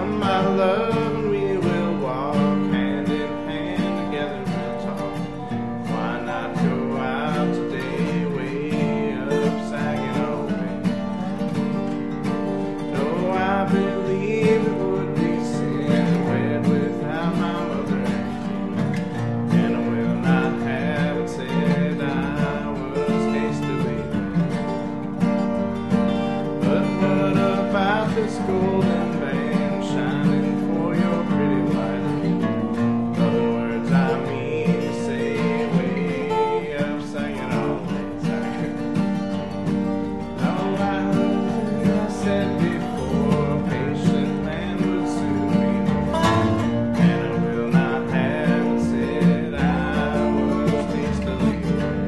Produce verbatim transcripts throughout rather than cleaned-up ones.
Come, my love, and we will walk hand in hand together and talk. Why not go out today, way up Saginaw Bay? Though I believe it would be sin to wed without my mother and I will not have it said I was hastily. But what about this golden band shining for your pretty white? Other words I mean to say, way up Saginaw Bay. No, I said before, a patient man would soon be born, and I will not have it said I was hastily.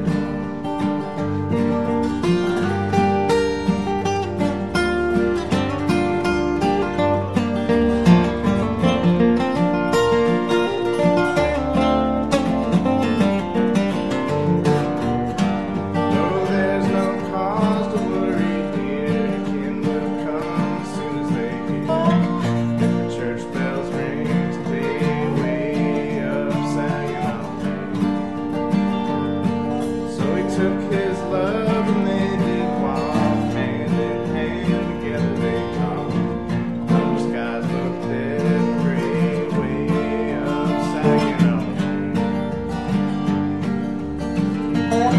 No, there's no cause to worry here. Kin will come as soon as they hear the church bells ring today, way up Saginaw Bay. So he took his love and they did walk hand in hand together. They talked. Blue skies looked dead gray, way up Saginaw Bay.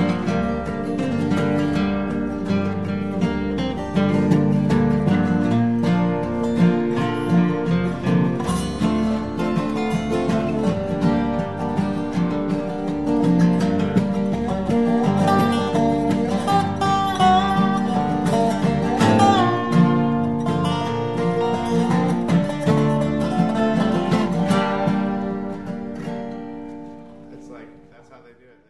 It's like, that's how they do it.